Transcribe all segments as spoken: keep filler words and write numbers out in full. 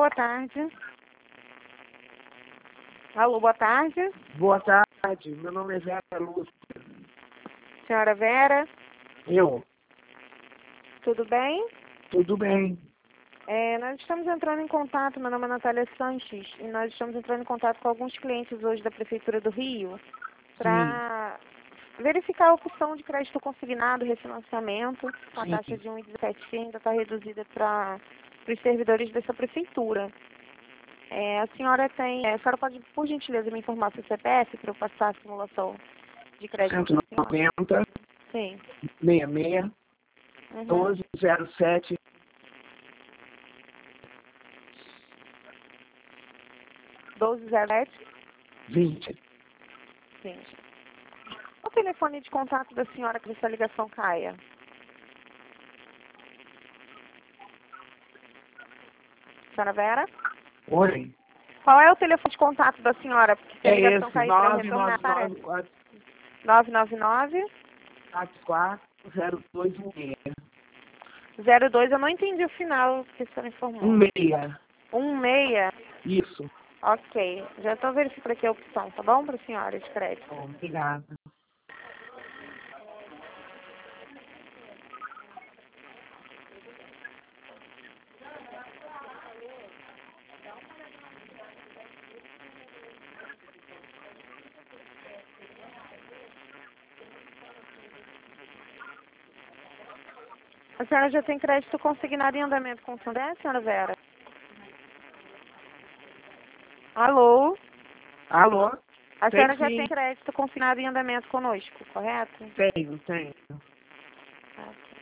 boa tarde. Alô, boa tarde. Boa tarde, meu nome é Vera Lúcia. Senhora Vera, Eu, tudo bem? tudo bem? É, nós estamos entrando em contato, meu nome é Natália Sanches, e nós estamos entrando em contato com alguns clientes hoje da Prefeitura do Rio para verificar a opção de crédito consignado, refinanciamento, com a Sim. taxa de um vírgula dezessete que ainda está reduzida para os servidores dessa Prefeitura. É, a senhora tem, é, a senhora pode, por gentileza, me informar seu C P F para eu passar a simulação de crédito cento para a e senhora? noventa, Sim. sessenta e seis, Uhum. doze zero sete, doze zero sete? vinte. Sim. O telefone de contato da senhora que essa ligação caia? Senhora Vera? Oi, Qual é o telefone de contato da senhora? Porque se a é ligação esse, cair para eu nove nove retornar, nove aparece. quatro nove nove nove, quatro zero dois um seis. zero dois, eu não entendi o final que a senhora informou. Um meia. um seis. Isso. Ok. Já estou verificando aqui a opção, tá bom, para a senhora de crédito? Bom, obrigada. A senhora já tem crédito consignado em andamento com o Sundé, senhora Vera? Alô? Alô? A Tem senhora já sim. tem crédito consignado em andamento conosco, correto? Tenho, tenho. Ok.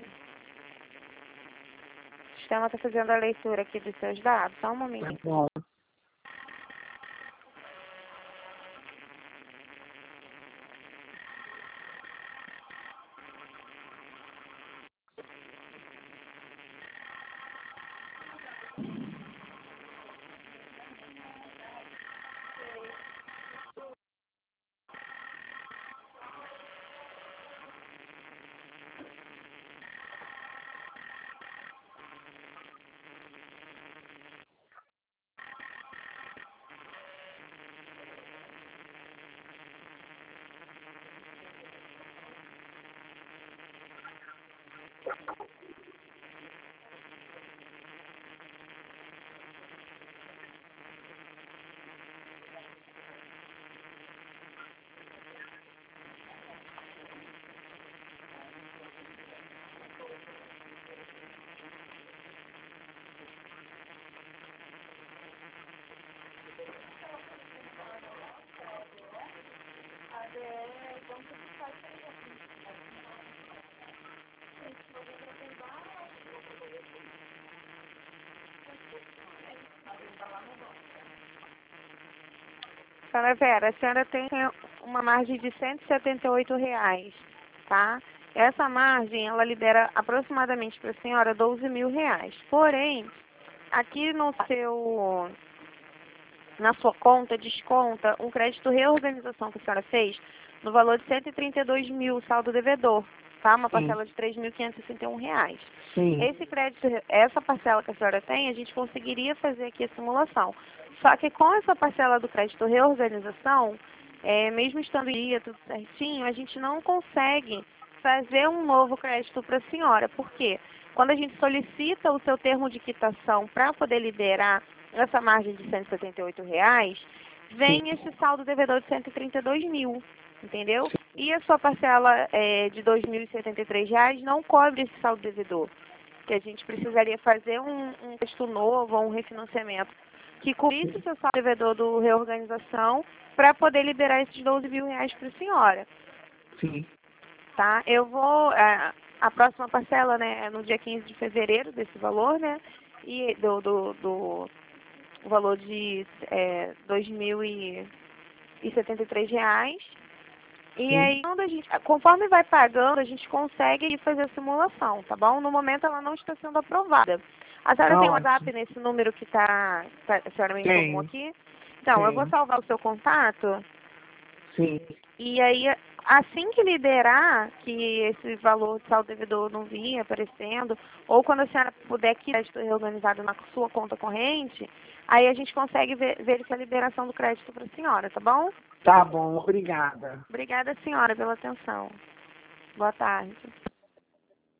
O sistema está fazendo a leitura aqui dos seus dados. Só um Tá momentinho. bom. Senhora Vera, a senhora tem uma margem de cento e setenta e oito reais, tá? Essa margem, ela libera aproximadamente para a senhora doze mil reais. Porém, aqui no seu, na sua conta, desconta um crédito reorganização que a senhora fez no valor de cento e trinta e dois mil, saldo devedor, tá? Uma Sim. parcela de três mil quinhentos e sessenta e um reais. Sim. Esse crédito, essa parcela que a senhora tem, a gente conseguiria fazer aqui a simulação. Só que com essa parcela do crédito reorganização, é, mesmo estando em dia, tudo certinho, a gente não consegue fazer um novo crédito para a senhora. Por quê? Quando a gente solicita o seu termo de quitação para poder liberar essa margem de cento e setenta e oito reais, vem Sim. esse saldo devedor de cento e trinta e dois mil, entendeu? E a sua parcela é, de dois mil e setenta e três reais não cobre esse saldo devedor, que a gente precisaria fazer um, um crédito novo, um refinanciamento que cobrisse o seu saldo devedor do reorganização para poder liberar esses doze mil reais para a senhora, Sim. tá? Eu vou, a, a próxima parcela, né, é no dia quinze de fevereiro desse valor, né, e do, do, do o valor de é, dois mil e setenta e três reais. E Sim. aí, quando a gente, conforme vai pagando, a gente consegue fazer a simulação, tá bom? No momento, ela não está sendo aprovada. A senhora Tá tem ótimo. WhatsApp nesse número que tá, tá, a senhora me informou Tenho. aqui? Então, eu vou Tenho. salvar o seu contato Sim. e aí, assim que liberar, que esse valor de saldo devedor não vir aparecendo, ou quando a senhora puder que o crédito reorganizado na sua conta corrente, aí a gente consegue ver, verificar a liberação do crédito para a senhora, tá bom? Tá bom, obrigada. Obrigada, senhora, pela atenção. Boa tarde.